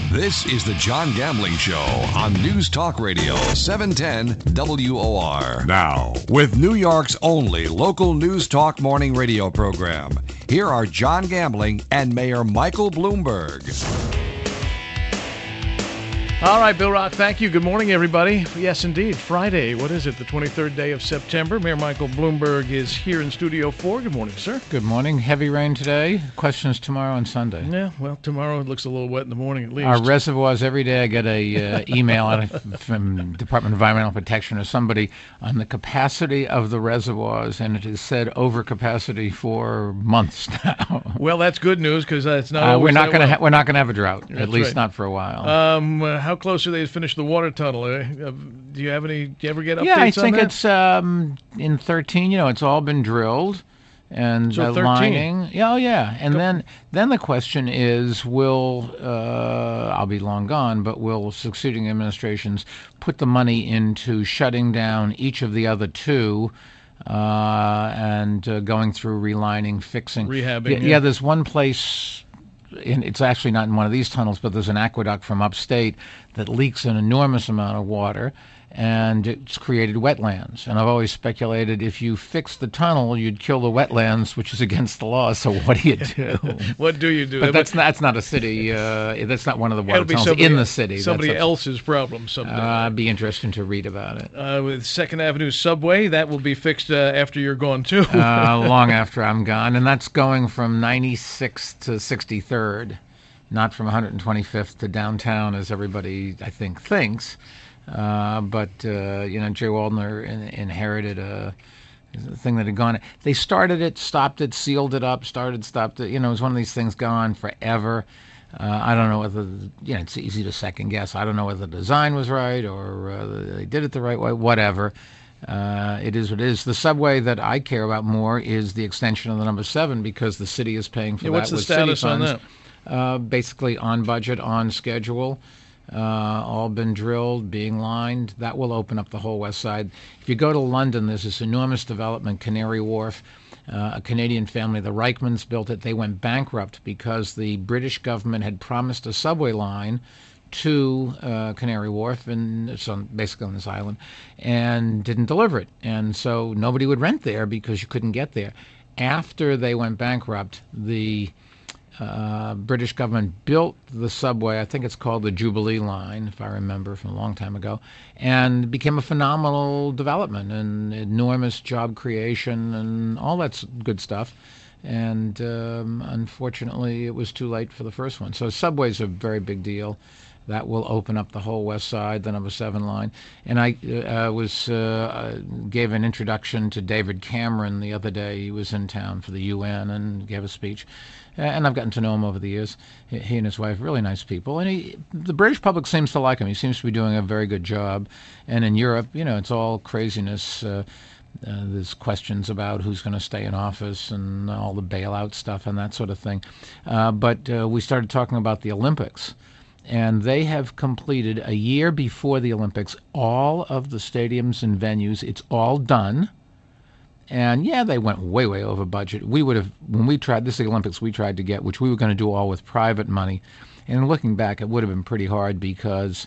This is the John Gambling Show on News Talk Radio 710 WOR. Now, with New York's only local News Talk morning radio program, here are John Gambling and Mayor Michael Bloomberg. All right, Bill Rock, thank you. Good morning, everybody. Yes, indeed, Friday. What is it, the 23rd day of September? Mayor Michael Bloomberg is here in Studio 4. Good morning, sir. Good morning. Heavy rain today. Questions tomorrow and Sunday. Yeah, well, tomorrow it looks a little wet in the morning at least. Our reservoirs, every day I get a email from Department of Environmental Protection or somebody on the capacity of the reservoirs, and it has said overcapacity for months now. Well, that's good news because it's not. We're not going to have a drought, That's at least right. not for a while. How close are they to finish the water tunnel? Do you ever get updates on that? Yeah, I think it's in 13. It's all been drilled, and So 13. lining. Yeah, oh yeah. And then the question is, will I'll be long gone, but will succeeding administrations put the money into shutting down each of the other two? And going through relining, fixing, rehabbing. Yeah, there's one place. It's actually not in one of these tunnels, but there's an aqueduct from upstate that leaks an enormous amount of water, and it's created wetlands. And I've always speculated if you fix the tunnel, you'd kill the wetlands, which is against the law. So what do you do? What do you do? But that's not a city. That's not one of the water tunnels in the city. Somebody else's problem someday. It'd be interesting to read about it. With 2nd Avenue subway, that will be fixed after you're gone too. Long after I'm gone, and that's going from 96th to 63rd, not from 125th to downtown, as everybody I think thinks. But Jay Waldner inherited a thing that had gone. They started it, stopped it, sealed it up, stopped it. It was one of these things gone forever. I don't know whether it's easy to second guess. I don't know whether the design was right or they did it the right way. Whatever. It is what it is. The subway that I care about more is the extension of the number 7 because the city is paying for that what's the with status city funds. on that? Basically on budget, on schedule. All been drilled, being lined. That will open up the whole west side. If you go to London, there's this enormous development, Canary Wharf. A Canadian family, the Reichmans, built it. They went bankrupt because the British government had promised a subway line to Canary Wharf, and it's basically on this island, and didn't deliver it. And so nobody would rent there because you couldn't get there. After they went bankrupt, the British government built the subway. I think it's called the Jubilee Line, if I remember from a long time ago, and it became a phenomenal development and enormous job creation and all that good stuff. And unfortunately, it was too late for the first one. So subway's a very big deal. That will open up the whole west side, the number 7 line. And I gave an introduction to David Cameron the other day. He was in town for the UN and gave a speech. And I've gotten to know him over the years. He and his wife, really nice people. And the British public seems to like him. He seems to be doing a very good job. And in Europe, it's all craziness. There's questions about who's going to stay in office and all the bailout stuff and that sort of thing. But we started talking about the Olympics. And they have completed a year before the Olympics all of the stadiums and venues. It's all done. And yeah, they went way, way over budget. We would have, when we tried, this is the Olympics we tried to get, which we were going to do all with private money. And looking back, it would have been pretty hard because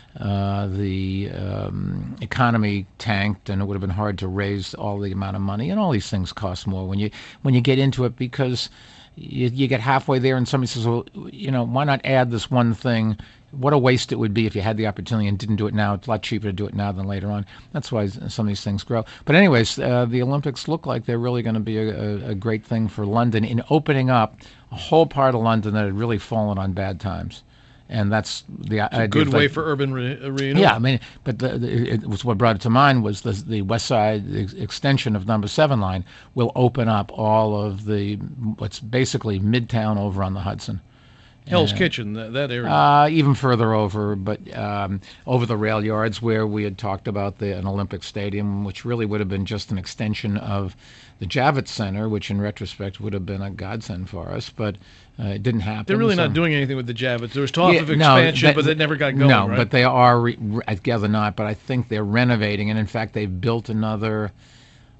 the economy tanked, and it would have been hard to raise all the amount of money. And all these things cost more when you get into it, because you get halfway there and somebody says, well, why not add this one thing? What a waste it would be if you had the opportunity and didn't do it now. It's a lot cheaper to do it now than later on. That's why some of these things grow. But anyways, the Olympics look like they're really going to be a great thing for London in opening up a whole part of London that had really fallen on bad times. And that's the idea. A good way for urban renewal. Yeah, I mean, but it was what brought it to mind was the West Side extension of number 7 line will open up all of what's basically Midtown over on the Hudson. Hell's Kitchen, that area. Even further over, but over the rail yards where we had talked about an Olympic Stadium, which really would have been just an extension of the Javits Center, which in retrospect would have been a godsend for us, but it didn't happen. They're really not doing anything with the Javits. There was talk of expansion, but it never got going, No, right? but they are, I gather not, but I think they're renovating, and in fact they've built another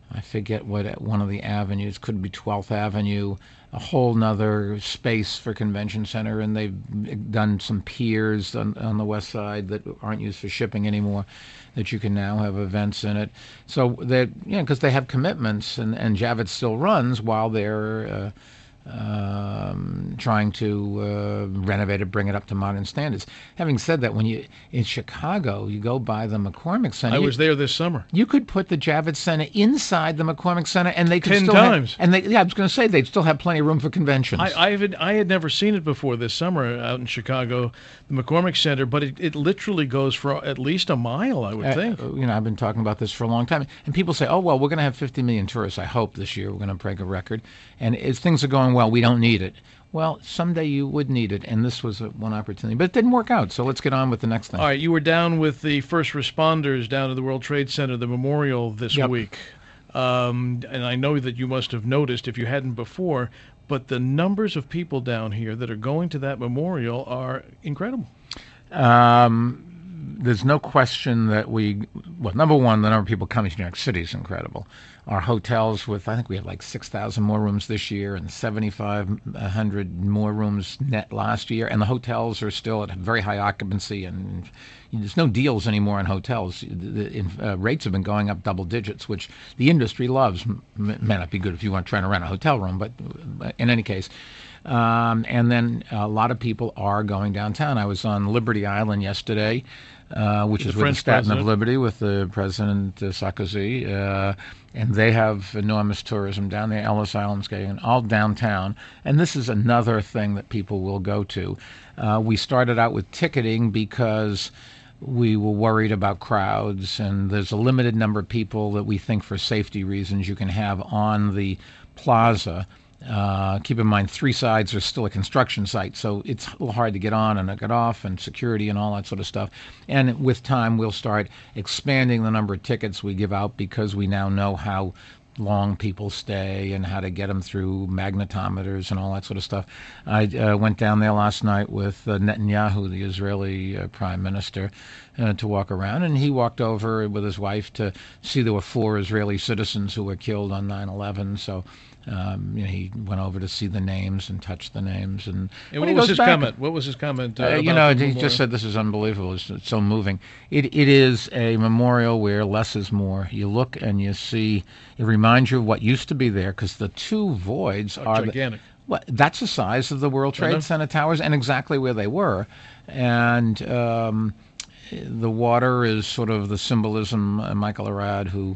I forget what one of the avenues, could be 12th Avenue, a whole nother space for convention center, and they've done some piers on the west side that aren't used for shipping anymore, that you can now have events in it. So that, because they have commitments, and Javits still runs while they're trying to renovate it, bring it up to modern standards. Having said that, when you in Chicago, you go by the McCormick Center. I was there this summer. You could put the Javits Center inside the McCormick Center, and they could 10 still times. I was going to say they'd still have plenty of room for conventions. I had never seen it before this summer out in Chicago, the McCormick Center, but it literally goes for at least a mile, I would think. I've been talking about this for a long time, and people say, "Oh well, we're going to have 50 million tourists. I hope this year we're going to break a record." And as things are going well, we don't need it. Well, someday you would need it, and this was one opportunity. But it didn't work out, so let's get on with the next thing. All right, you were down with the first responders down at the World Trade Center, the memorial this week. And I know that you must have noticed, if you hadn't before, but the numbers of people down here that are going to that memorial are incredible. There's no question that number one, the number of people coming to New York City is incredible. Our hotels I think we had like 6,000 more rooms this year and 7,500 more rooms net last year. And the hotels are still at a very high occupancy, and there's no deals anymore in hotels. Rates have been going up double digits, which the industry loves. May not be good if you want trying to rent a hotel room, but in any case. And then a lot of people are going downtown. I was on Liberty Island yesterday, which is with the Statue of Liberty with the President Sarkozy, and they have enormous tourism down there. Ellis Island's getting all downtown, and this is another thing that people will go to. We started out with ticketing because we were worried about crowds, and there's a limited number of people that we think for safety reasons you can have on the plaza. Keep in mind, 3 sides are still a construction site, so it's a little hard to get on and get off, and security and all that sort of stuff. And with time, we'll start expanding the number of tickets we give out, because we now know how long people stay and how to get them through magnetometers and all that sort of stuff. I went down there last night with Netanyahu, the Israeli prime minister, to walk around, and he walked over with his wife to see there were 4 Israeli citizens who were killed on 9/11. So he went over to see the names and touch the names. And what was his comment? What was his comment? He just said, "This is unbelievable. It's so moving." It is a memorial where less is more. You look and you see. It reminds you of what used to be there, because the 2 voids are gigantic. That's the size of the World Trade Center towers, and exactly where they were. And the water is sort of the symbolism. Michael Arad, who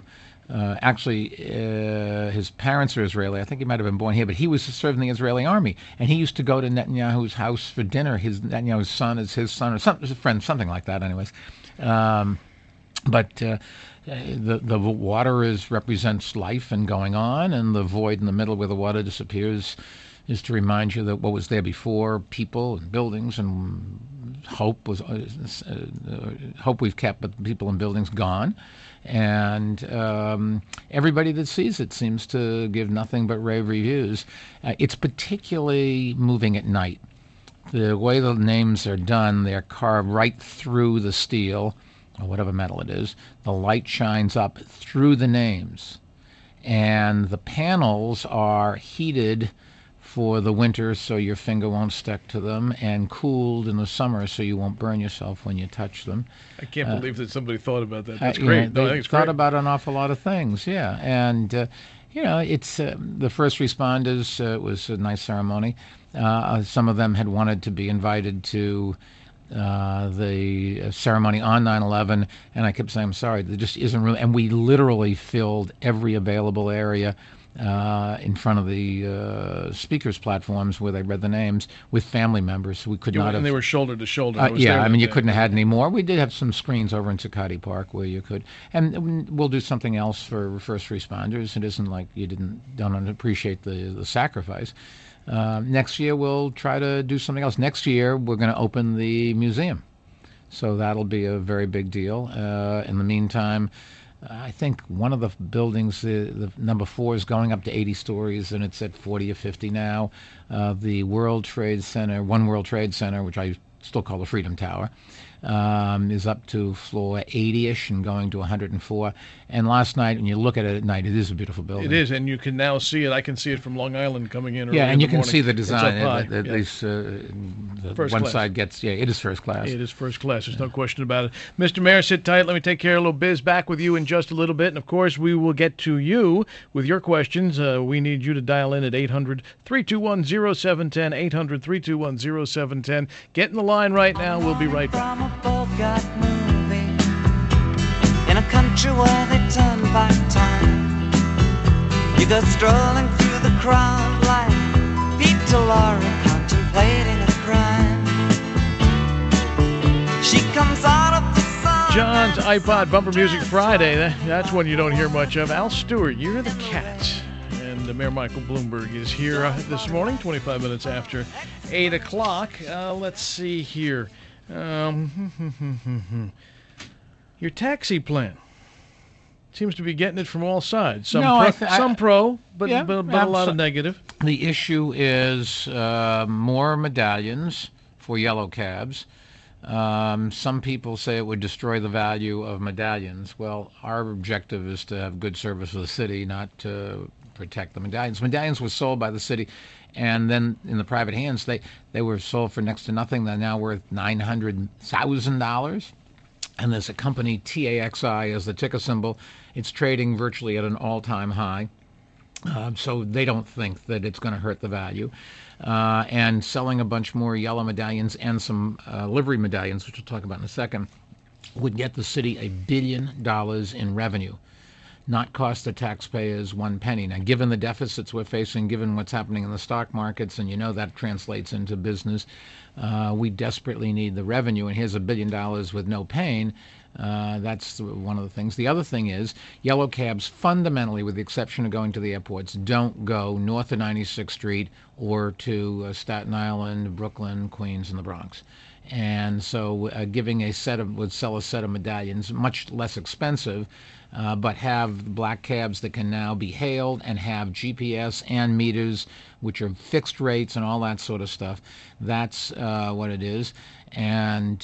his parents are Israeli. I think he might have been born here, but he was serving in the Israeli army, and he used to go to Netanyahu's house for dinner. Netanyahu's son is his son, or something like that. Anyways, but the water represents life and going on, and the void in the middle where the water disappears is to remind you that what was there before, people and buildings and hope we've kept, but people and buildings gone. And everybody that sees it seems to give nothing but rave reviews. It's particularly moving at night. The way the names are done, they're carved right through the steel, or whatever metal it is. The light shines up through the names. And the panels are heated for the winter so your finger won't stick to them, and cooled in the summer so you won't burn yourself when you touch them. I can't believe that somebody thought about that. That's great. I think it's thought about an awful lot of things, yeah. And, it's the first responders, it was a nice ceremony. Some of them had wanted to be invited to the ceremony on 9/11, and I kept saying, I'm sorry, there just isn't room. And we literally filled every available area in front of the speakers' platforms where they read the names with family members. We could not have. And they were shoulder to shoulder. You couldn't have had any more. We did have some screens over in Zuccotti Park where you could. And we'll do something else for first responders. It isn't like you don't appreciate the sacrifice. Next year we'll try to do something else. Next year we're going to open the museum. So that'll be a very big deal. In the meantime, I think one of the buildings, the number 4, is going up to 80 stories, and it's at 40 or 50 now. The World Trade Center, One World Trade Center, which I still call the Freedom Tower, is up to floor 80-ish and going to 104. And last night, when you look at it at night, it is a beautiful building. It is, and you can now see it. I can see it from Long Island coming in. Yeah, and you can morning. see the design. At least first one class. side gets, it is first class. It is first class. There's no question about it. Mr. Mayor, sit tight. Let me take care of a little biz. Back with you in just a little bit. And, of course, we will get to you with your questions. We need you to dial in at 800-321-0710, 800-321-0710. Get in the line right now. We'll be right back. In a country where they turn back time, you go strolling through the crowd like Peter Lorre contemplating a crime. She comes out of the sun. John's iPod Bumper Music Friday. That's one you don't hear much of. Al Stewart, You're the Cat. And Mayor Michael Bloomberg is here this morning, 25 minutes after 8 o'clock. Let's see here. Your taxi plan seems to be getting it from all sides. Some pro, but a lot of negative. The issue is more medallions for yellow cabs. Some people say it would destroy the value of medallions. Well, our objective is to have good service for the city, not to protect the medallions. Medallions were sold by the city, and then in the private hands, they were sold for next to nothing. They're now worth $900,000. And there's a company, TAXI, as the ticker symbol. It's trading virtually at an all-time high. So they don't think that it's going to hurt the value. And selling a bunch more yellow medallions and some livery medallions, which we'll talk about in a second, would get the city $1 billion in revenue, not cost the taxpayers one penny. Now, given the deficits we're facing, given what's happening in the stock markets, and that translates into business, we desperately need the revenue, and here's $1 billion with no pain. That's one of the things. The other thing is yellow cabs fundamentally, with the exception of going to the airports, don't go north of 96th Street or to Staten Island, Brooklyn, Queens, and the Bronx. And so would sell a set of medallions, much less expensive, but have black cabs that can now be hailed and have GPS and meters, which are fixed rates and all that sort of stuff. That's what it is. And,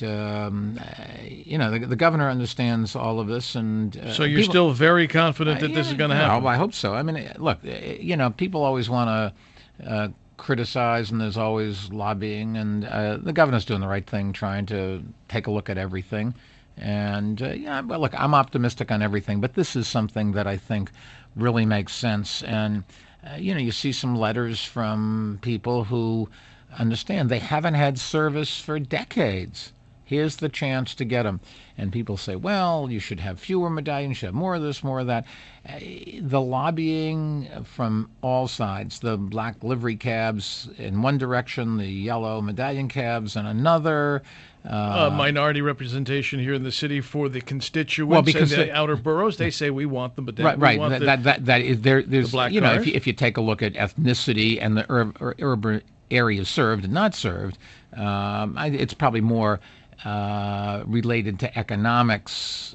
the governor understands all of this. And so you're still very confident that this is going to happen? I hope so. I mean, look, people always want to criticize, and there's always lobbying, and the governor's doing the right thing, trying to take a look at everything. And, look, I'm optimistic on everything, but this is something that I think really makes sense. And, you see some letters from people who understand they haven't had service for decades. Here's the chance to get them. And people say, well, you should have fewer medallions, you should have more of this, more of that. The lobbying from all sides, the black livery cabs in one direction, the yellow medallion cabs in another. Minority representation here in the city for the constituents because in the outer boroughs, they say we want them, but then right. We want that is there's the black cars. If you take a look at ethnicity and the urban areas served and not served, it's probably more related to economics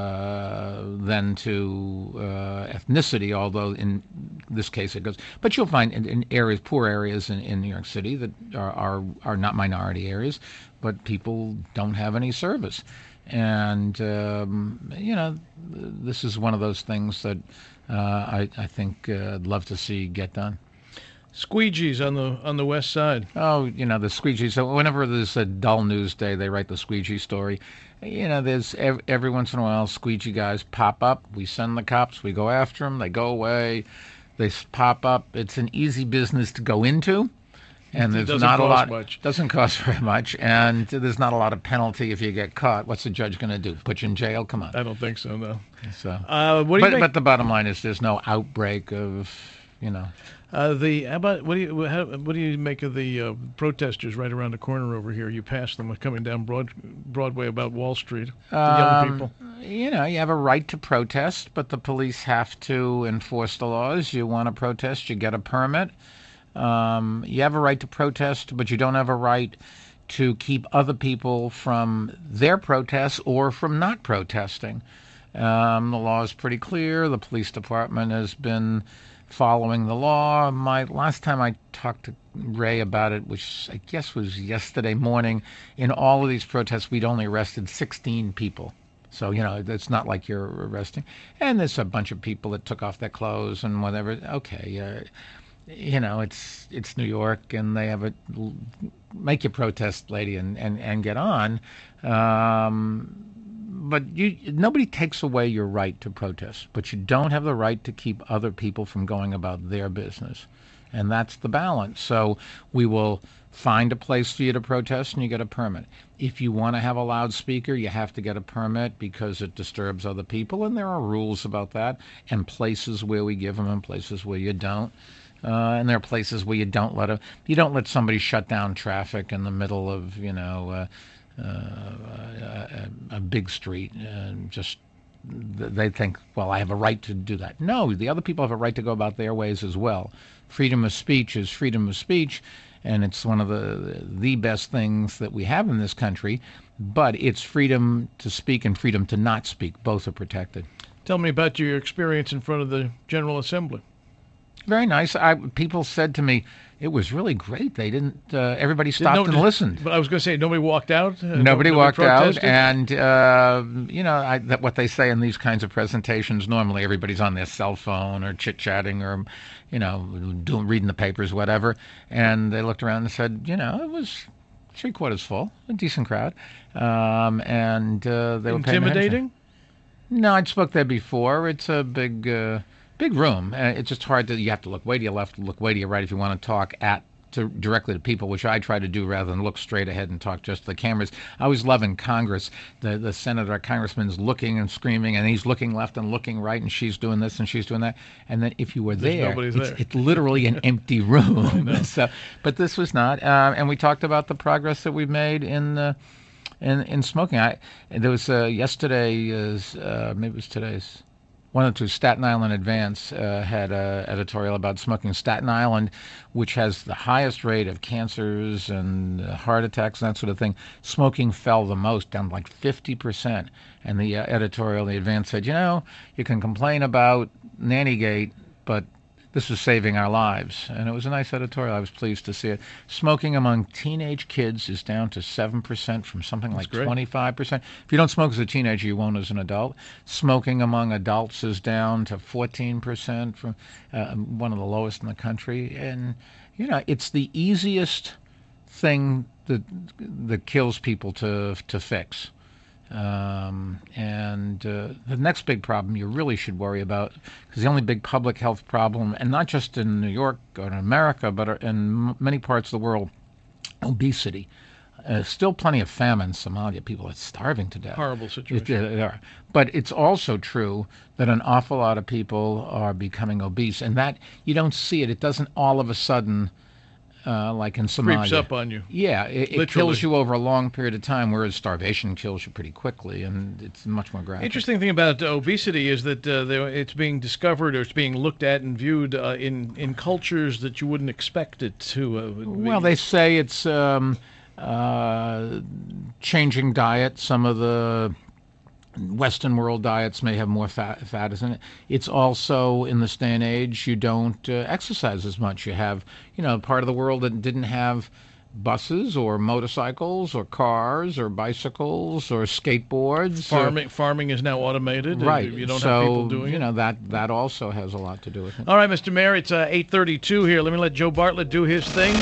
than to ethnicity, although in this case it goes. But you'll find in areas, poor areas in New York City that are not minority areas, but people don't have any service. And, this is one of those things that I think I'd love to see get done. Squeegees on the west side. Oh, the squeegee. So whenever there's a dull news day, they write the squeegee story. There's every once in a while squeegee guys pop up. We send the cops. We go after them. They go away. They pop up. It's an easy business to go into, and there's not a lot. Doesn't cost very much, and there's not a lot of penalty if you get caught. What's the judge going to do? Put you in jail? Come on. I don't think so, no. So, but the bottom line is there's no outbreak of, what do you make of the protesters right around the corner over here? You pass them coming down Broadway about Wall Street. The young people. You have a right to protest, but the police have to enforce the laws. You want to protest, you get a permit. You have a right to protest, but you don't have a right to keep other people from their protests or from not protesting. The law is pretty clear. The police department has been following the law. Last time I talked to Ray about it, which I guess was yesterday morning, in all of these protests, we'd only arrested 16 people. So, it's not like you're arresting. And there's a bunch of people that took off their clothes and whatever. Okay, it's New York, and they have make your protest, lady, and get on. But nobody takes away your right to protest, but you don't have the right to keep other people from going about their business. And that's the balance. So we will find a place for you to protest, and you get a permit. If you want to have a loudspeaker, you have to get a permit because it disturbs other people, and there are rules about that, and places where we give them and places where you don't. And there are places where you don't let somebody shut down traffic in the middle of, a big street. Just they think, well, I have a right to do that. No, the other people have a right to go about their ways as well. Freedom of speech is freedom of speech, and it's one of the best things that we have in this country. But it's freedom to speak and freedom to not speak. Both are protected. Tell me about your experience in front of the General Assembly. Very nice. People said to me, it was really great. They didn't. Everybody stopped and listened. But I was going to say, nobody walked out. Nobody walked out, and what they say in these kinds of presentations. Normally, everybody's on their cell phone or chit-chatting or, reading the papers, whatever. And they looked around and said, it was 3/4 full, a decent crowd, and they were intimidating. No, I'd spoke there before. It's a big room. It's just hard to. You have to look way to your left, look way to your right if you want to talk directly to people, which I try to do rather than look straight ahead and talk just to the cameras. I always love in Congress the senator or congressman's looking and screaming, and he's looking left and looking right, and she's doing this and she's doing that. And then if you were there, it's literally an empty room. But this was not. And we talked about the progress that we've made in smoking. There was yesterday, maybe it was today's. One or two, Staten Island Advance had an editorial about smoking. Staten Island, which has the highest rate of cancers and heart attacks and that sort of thing, smoking fell the most, down like 50%. And the editorial, the Advance said, you can complain about Nannygate, but this is saving our lives. And it was a nice editorial. I was pleased to see it. Smoking among teenage kids is down to 7% from something like 25%. If you don't smoke as a teenager, you won't as an adult. Smoking among adults is down to 14% from one of the lowest in the country. And, it's the easiest thing that kills people to fix. The next big problem you really should worry about, because the only big public health problem, and not just in New York or in America, but in many parts of the world, obesity. Still plenty of famine in Somalia. People are starving to death. Horrible situation. But it's also true that an awful lot of people are becoming obese, and that you don't see it. It doesn't all of a sudden... like in Somalia. Creeps up on you. Yeah, it kills you over a long period of time, whereas starvation kills you pretty quickly, and it's much more graphic. Interesting thing about obesity is that it's being discovered or it's being looked at and viewed in cultures that you wouldn't expect it to. Well, they say it's changing diet. Some of the Western world diets may have more fat in it. It's also, in this day and age, you don't exercise as much. You have, part of the world that didn't have buses or motorcycles or cars or bicycles or skateboards. Farming is now automated. Right. You don't have people doing it. That also has a lot to do with it. All right, Mr. Mayor, it's 8:32 here. Let me let Joe Bartlett do his thing.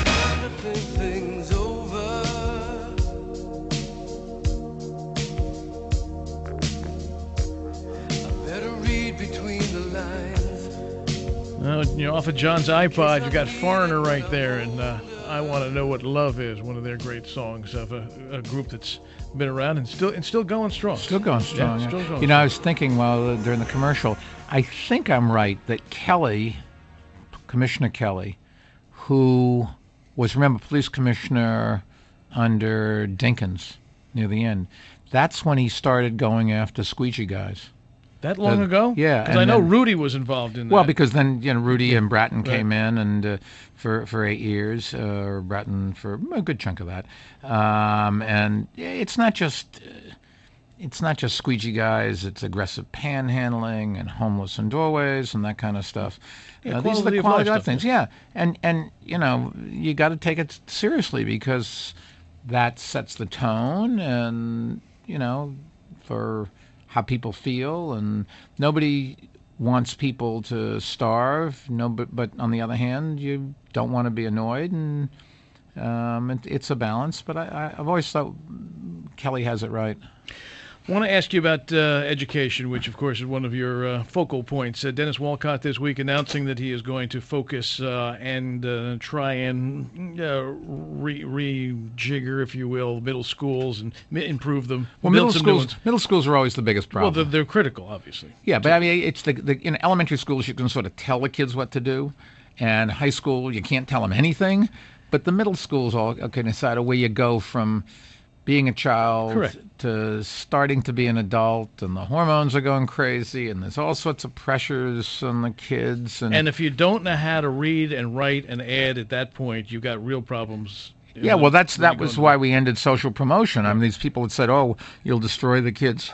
Off of John's iPod, you got Foreigner right there, and I Want to Know What Love Is, one of their great songs of a group that's been around and still going strong. Still going strong. Yeah, still going I was thinking during the commercial, I think I'm right that Commissioner Kelly, who was, remember, police commissioner under Dinkins near the end, that's when he started going after squeegee guys. That long ago? Yeah. Because I know Rudy was involved in that. Well, because then, Rudy and Bratton came in and for 8 years, or Bratton for a good chunk of that. And it's not just, it's not just squeegee guys, it's aggressive panhandling and homeless in doorways and that kind of stuff. Yeah, these are the quality of life things. Yeah. And you got to take it seriously because that sets the tone and, for how people feel. And nobody wants people to starve. No, but on the other hand, you don't want to be annoyed. And it's a balance. But I've always thought Kelly has it right. I want to ask you about education, which, of course, is one of your focal points. Dennis Walcott this week announcing that he is going to focus and try and rejigger, if you will, middle schools and improve them. Well, middle schools are always the biggest problem. Well, they're critical, obviously. Yeah, but I mean, it's in elementary schools you can sort of tell the kids what to do, and high school you can't tell them anything. But the middle schools all can decide where you go from being a child Correct. to starting to be an adult, and the hormones are going crazy, and there's all sorts of pressures on the kids. And if you don't know how to read and write and add at that point, you've got real problems. Yeah, well, that was why we ended social promotion. I mean, these people had said, "Oh, you'll destroy the kids'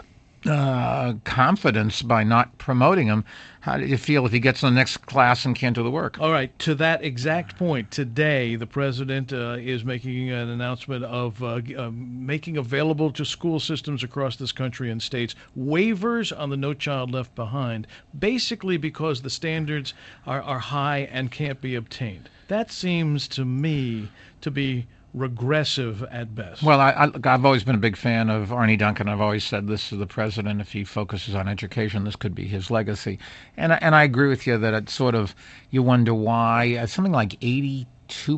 confidence by not promoting him." How do you feel if he gets in the next class and can't do the work? All right, to that exact point, today the president is making an announcement of making available to school systems across this country and states waivers on the No Child Left Behind, basically because the standards are high and can't be obtained. That seems to me to be regressive at best. Well, I've always been a big fan of Arne Duncan. I've always said this to the president: if he focuses on education, this could be his legacy. And I agree with you that it's sort of, you wonder why something like 82%,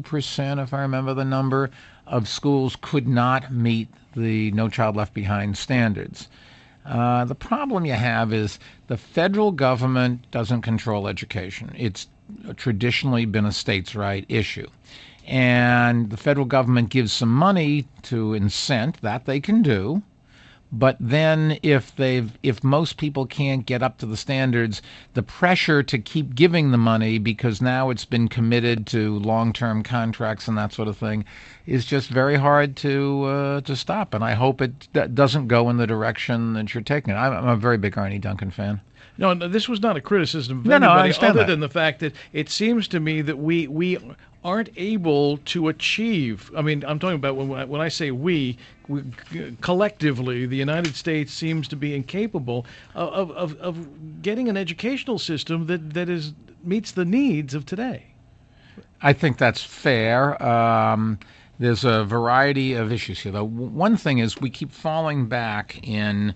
if I remember the number, of schools could not meet the No Child Left Behind standards. The problem you have is the federal government doesn't control education. It's traditionally been a states' right issue. And the federal government gives some money to incent that they can do, but then if most people can't get up to the standards, the pressure to keep giving the money, because now it's been committed to long-term contracts and that sort of thing, is just very hard to stop. And I hope it doesn't go in the direction that you're taking. I'm a very big Arne Duncan fan. No, this was not a criticism of I anybody, understand other that. than the fact that it seems to me that we aren't able to achieve. I mean, I'm talking about when I say we collectively, the United States seems to be incapable of getting an educational system that meets the needs of today. I think that's fair. There's a variety of issues here, though. One thing is we keep falling back in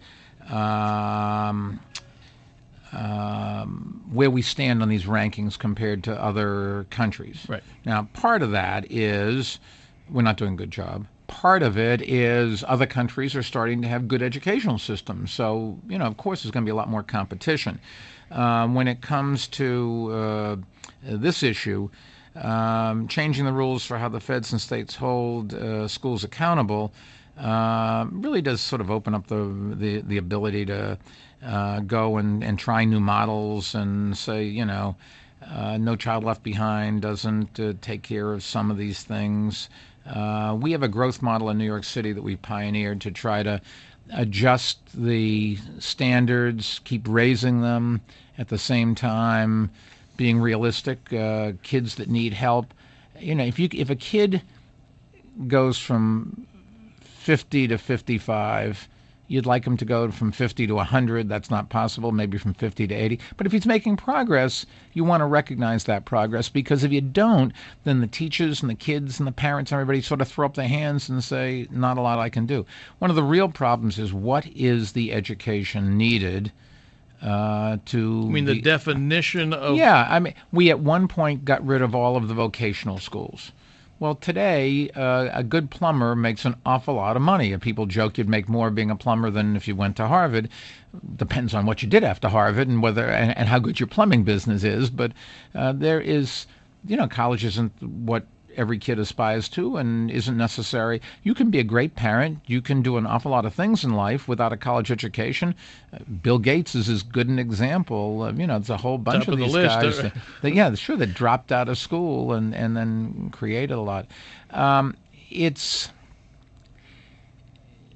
where we stand on these rankings compared to other countries. Right. Now, part of that is we're not doing a good job. Part of it is other countries are starting to have good educational systems. So, of course, there's going to be a lot more competition. When it comes to this issue, changing the rules for how the feds and states hold schools accountable really does sort of open up the ability to go and try new models and say, No Child Left Behind doesn't take care of some of these things. We have a growth model in New York City that we pioneered to try to adjust the standards, keep raising them, at the same time being realistic. Kids that need help, if a kid goes from 50 to 55, you'd like him to go from 50 to 100. That's not possible, maybe from 50 to 80. But if he's making progress, you want to recognize that progress, because if you don't, then the teachers and the kids and the parents and everybody sort of throw up their hands and say, not a lot I can do. One of the real problems is, what is the education needed to... I mean, the definition of... Yeah, I mean, we at one point got rid of all of the vocational schools. Well, today, a good plumber makes an awful lot of money. And people joke you'd make more being a plumber than if you went to Harvard. Depends on what you did after Harvard and whether and how good your plumbing business is. But there is, college isn't what every kid aspires to and isn't necessary. You can be a great parent. You can do an awful lot of things in life without a college education. Bill Gates is as good an example. It's a whole bunch of these guys that dropped out of school and then created a lot.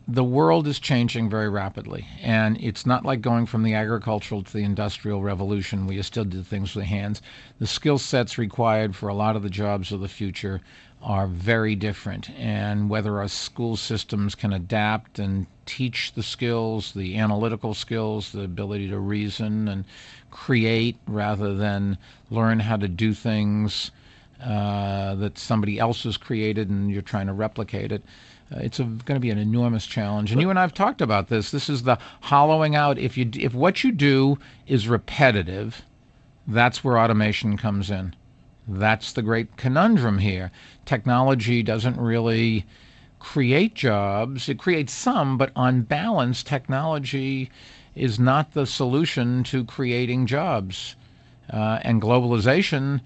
the world is changing very rapidly, and it's not like going from the agricultural to the industrial revolution where you still do things with hands. The skill sets required for a lot of the jobs of the future are very different, and whether our school systems can adapt and teach the skills, the analytical skills, the ability to reason and create rather than learn how to do things that somebody else has created and you're trying to replicate it. It's going to be an enormous challenge. And you and I have talked about this. This is the hollowing out. If what you do is repetitive, that's where automation comes in. That's the great conundrum here. Technology doesn't really create jobs. It creates some, but on balance, technology is not the solution to creating jobs. And globalization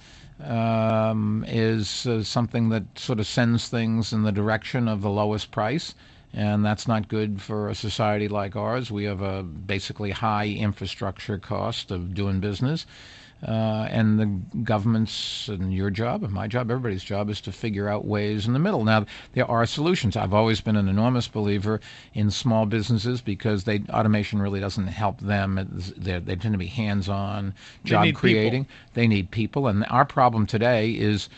is something that sort of sends things in the direction of the lowest price, and that's not good for a society like ours. We have a basically high infrastructure cost of doing business, and the government's and your job and my job, everybody's job, is to figure out ways in the middle. Now, there are solutions. I've always been an enormous believer in small businesses because automation really doesn't help them. They tend to be hands-on, job creating. They need people, and our problem today is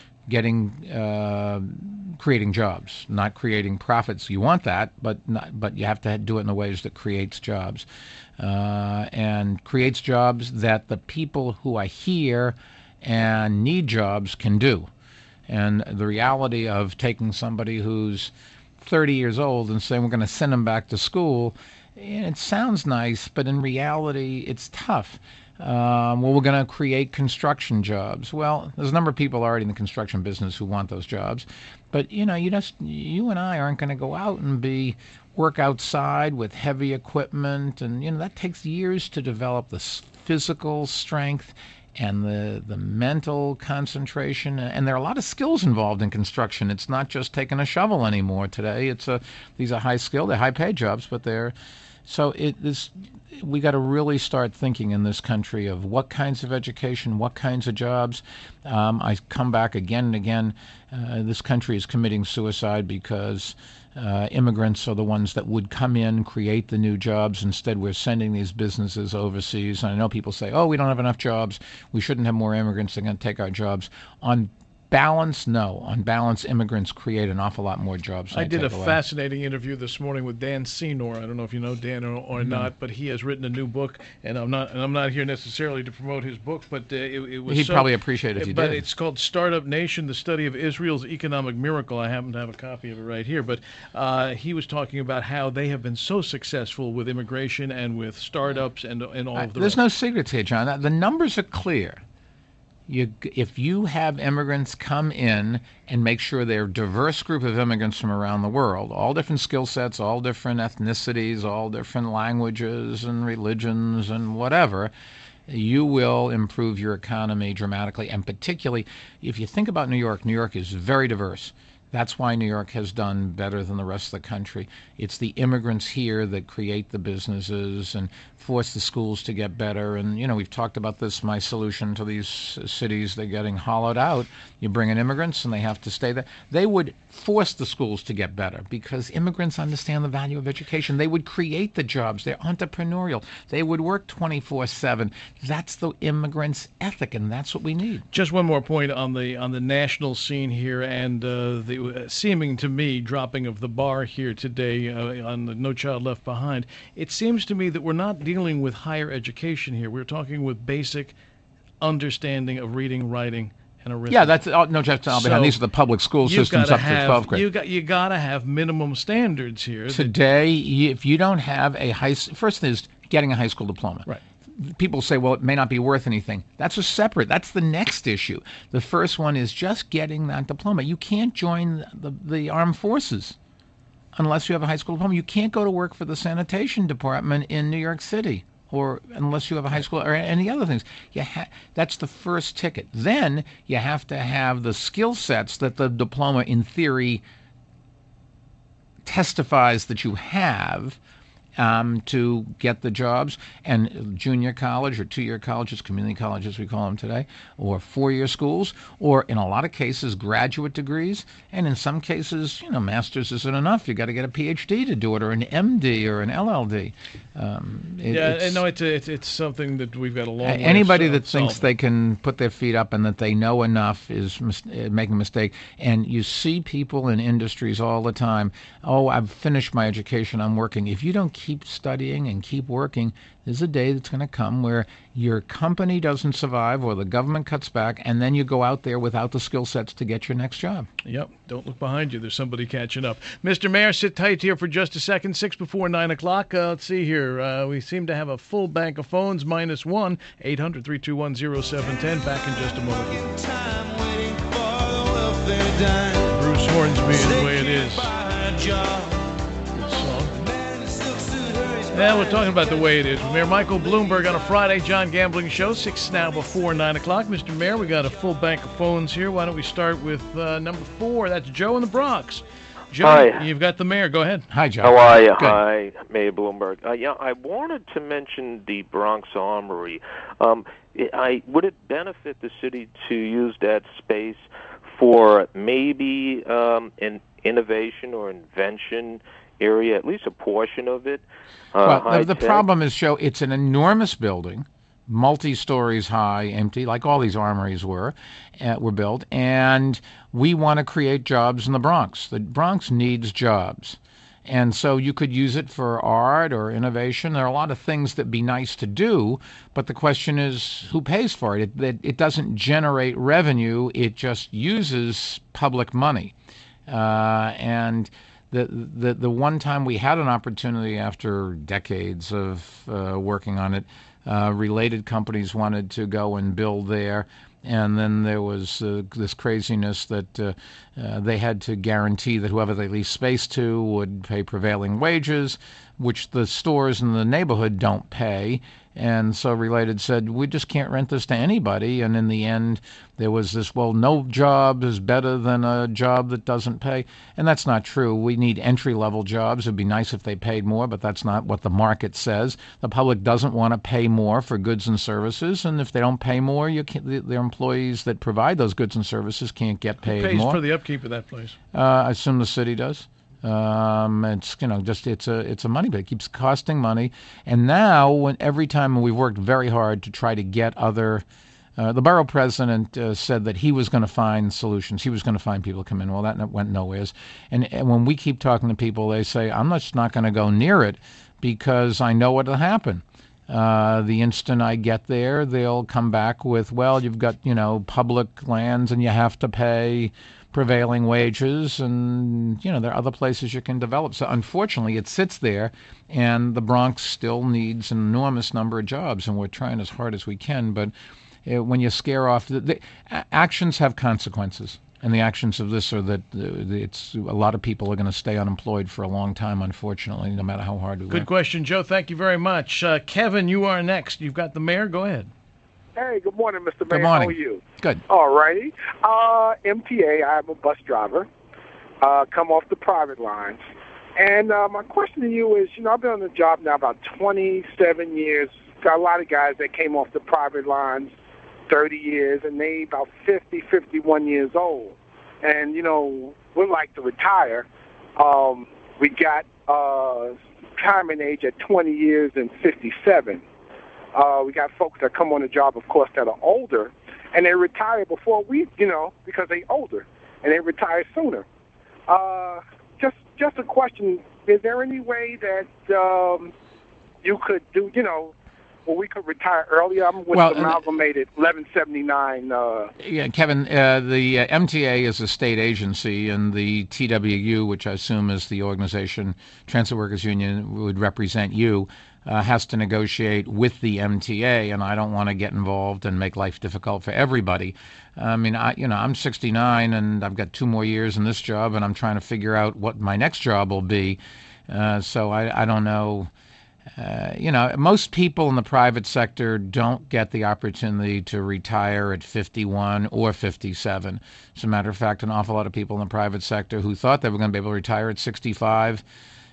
creating jobs, not creating profits. You want that, but you have to do it in the ways that creates jobs. And creates jobs that the people who are here and need jobs can do. And the reality of taking somebody who's 30 years old and saying we're going to send them back to school, it sounds nice, but in reality it's tough. Well, we're going to create construction jobs. Well, there's a number of people already in the construction business who want those jobs, but you and I aren't going to go out and work outside with heavy equipment, and that takes years to develop the physical strength and the mental concentration, and there are a lot of skills involved in construction. It's not just taking a shovel anymore today. These are high skilled, they're high paid jobs, but we got to really start thinking in this country of what kinds of education, what kinds of jobs. I come back again and again. This country is committing suicide because immigrants are the ones that would come in, create the new jobs. Instead, we're sending these businesses overseas. And I know people say, we don't have enough jobs. We shouldn't have more immigrants. They're going to take our jobs. On balance, no. On balance, immigrants create an awful lot more jobs. I did a fascinating interview this morning with Dan Senor. I don't know if you know Dan or not, but he has written a new book, and I'm not here necessarily to promote his book, but it was. He'd probably appreciate it if you did. But it's called Startup Nation: The Study of Israel's Economic Miracle. I happen to have a copy of it right here, but he was talking about how they have been so successful with immigration and with startups and all of the. There's no secrets here, John. The numbers are clear. If you have immigrants come in and make sure they're a diverse group of immigrants from around the world, all different skill sets, all different ethnicities, all different languages and religions and whatever, you will improve your economy dramatically. And particularly, if you think about New York is very diverse. That's why New York has done better than the rest of the country. It's the immigrants here that create the businesses and force the schools to get better. And, we've talked about this, my solution to these cities, they're getting hollowed out. You bring in immigrants and they have to stay there. They would force the schools to get better because immigrants understand the value of education. They would create the jobs. They're entrepreneurial. They would work 24/7. That's the immigrants' ethic, and that's what we need. Just one more point on the national scene here and the seeming to me dropping of the bar here today on the No Child Left Behind. It seems to me that we're not dealing with higher education here. We're talking with basic understanding of reading, writing, and arithmetic. Yeah, that's No Child Left Behind. These are the public school systems up to 12th grade. You got to have minimum standards here. Today, if you don't have first thing is getting a high school diploma. Right. People say, well, it may not be worth anything. That's that's the next issue. The first one is just getting that diploma. You can't join the armed forces unless you have a high school diploma. You can't go to work for the sanitation department in New York City or unless you have a high school or any other things. That's the first ticket. Then you have to have the skill sets that the diploma in theory testifies that you have. to get the jobs, and junior college or 2-year colleges, community colleges we call them today, or 4-year schools, or in a lot of cases graduate degrees, and in some cases, master's isn't enough. You got to get a PhD to do it, or an MD or an LLD. It's something that we've got a long way anybody of that thinks they can put their feet up and that they know enough is making a mistake. And you see people in industries all the time, I've finished my education, I'm working. If you don't keep studying and keep working, there's a day that's going to come where your company doesn't survive or the government cuts back, and then you go out there without the skill sets to get your next job. Yep. Don't look behind you. There's somebody catching up. Mr. Mayor, sit tight here for just a second. 6 before 9 o'clock. Let's see here. We seem to have a full bank of phones, minus one. 800-321-0710. Back in just a moment. Bruce Hornsby is the way it is. Yeah, we're talking about the way it is. Mayor Michael Bloomberg on a Friday John Gambling Show, 6 now before 9 o'clock. Mr. Mayor, we got a full bank of phones here. Why don't we start with number 4? That's Joe in the Bronx. Joe, hi. You've got the mayor. Go ahead. Hi, Joe. How are you? Good. Hi, Mayor Bloomberg. I wanted to mention the Bronx Armory. Would it benefit the city to use that space for maybe an innovation or invention area, at least a portion of it? Well, the problem is, Joe, it's an enormous building, multi-stories high, empty, like all these armories were built, and we want to create jobs in the Bronx. The Bronx needs jobs. And so you could use it for art or innovation. There are a lot of things that'd be nice to do, but the question is, who pays for it? It doesn't generate revenue. It just uses public money. And the one time we had an opportunity after decades of working on it, related companies wanted to go and build there. And then there was this craziness that they had to guarantee that whoever they leased space to would pay prevailing wages, which the stores in the neighborhood don't pay. And so Related said, we just can't rent this to anybody. And in the end, there was this, no job is better than a job that doesn't pay. And that's not true. We need entry-level jobs. It'd be nice if they paid more, but that's not what the market says. The public doesn't want to pay more for goods and services. And if they don't pay more, their employees that provide those goods and services can't get paid more. Who pays for the upkeep of that place? I assume the city does. It's a money, but it keeps costing money. And now, every time we've worked very hard to try to get other, the borough president said that he was going to find solutions. He was going to find people to come in. Well, that went nowheres. And when we keep talking to people, they say, I'm just not going to go near it because I know what will happen. The instant I get there, they'll come back with, you've got, public lands and you have to pay prevailing wages, and there are other places you can develop. So unfortunately it sits there, and the Bronx still needs an enormous number of jobs, and we're trying as hard as we can. But when you scare off, the actions have consequences, and the actions of this are that it's a lot of people are going to stay unemployed for a long time, unfortunately, no matter how hard we work. Good question, Joe. Thank you very much. Kevin, you are next. You've got the mayor. Go ahead. Hey, good morning, Mr. Mayor. Good morning. How are you? Good. All righty. MTA, I'm a bus driver, come off the private lines. And my question to you is, I've been on the job now about 27 years. Got a lot of guys that came off the private lines 30 years, and they about 50, 51 years old. And, we'd like to retire. We got retirement age at 20 years and 57. We got folks that come on the job, of course, that are older, and they retire before we, because they're older, and they retire sooner. Just a question, is there any way that you could do, we could retire earlier? I'm with Amalgamated 1179. Yeah, Kevin, the MTA is a state agency, and the TWU, which I assume is the organization, Transit Workers Union, would represent you, has to negotiate with the MTA, and I don't want to get involved and make life difficult for everybody. I mean, I'm 69, and I've got 2 more years in this job, and I'm trying to figure out what my next job will be. So I don't know. Most people in the private sector don't get the opportunity to retire at 51 or 57. As a matter of fact, an awful lot of people in the private sector who thought they were going to be able to retire at 65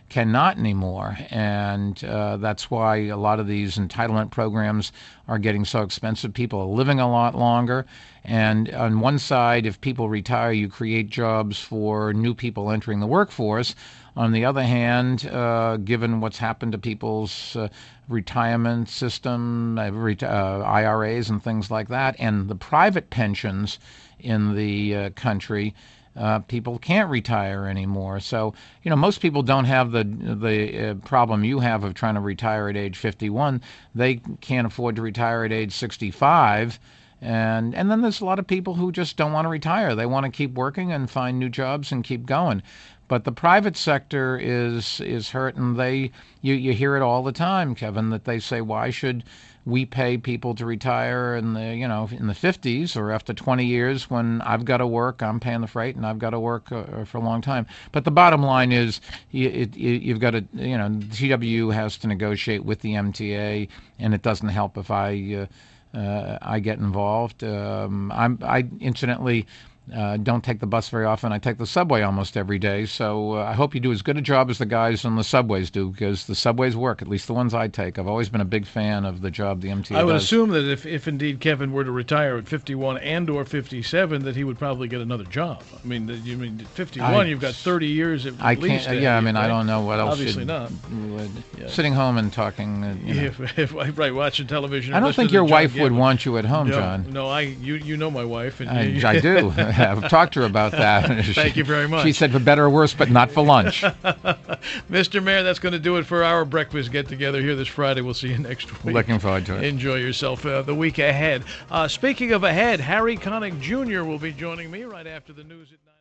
cannot anymore. And that's why a lot of these entitlement programs are getting so expensive. People are living a lot longer. And on one side, if people retire, you create jobs for new people entering the workforce. On the other hand, given what's happened to people's retirement system, IRAs and things like that, and the private pensions in the country, people can't retire anymore. So, most people don't have the problem you have of trying to retire at age 51. They can't afford to retire at age 65. And then there's a lot of people who just don't want to retire. They want to keep working and find new jobs and keep going. But the private sector is hurt, and you hear it all the time, Kevin, that they say, why should we pay people to retire in the in the 50s or after 20 years when I've got to work, I'm paying the freight, and I've got to work for a long time. But the bottom line is you've got to TWU has to negotiate with the MTA, and it doesn't help if I get involved. I incidentally don't take the bus very often. I take the subway almost every day. So I hope you do as good a job as the guys on the subways do, because the subways work, at least the ones I take. I've always been a big fan of the job the MTA does. I would assume that if indeed Kevin were to retire at 51 and or 57, that he would probably get another job. I mean, 51, you've got 30 years at least. I don't know what else. Obviously not. Sitting home and talking. Right, watching television. I don't think your wife would want you at home, John. No, you know my wife. And I do. I've talked to her about that. Thank you very much. She said for better or worse, but not for lunch. Mr. Mayor, that's going to do it for our breakfast get-together here this Friday. We'll see you next week. Looking forward to it. Enjoy yourself the week ahead. Speaking of ahead, Harry Connick Jr. will be joining me right after the news at 9.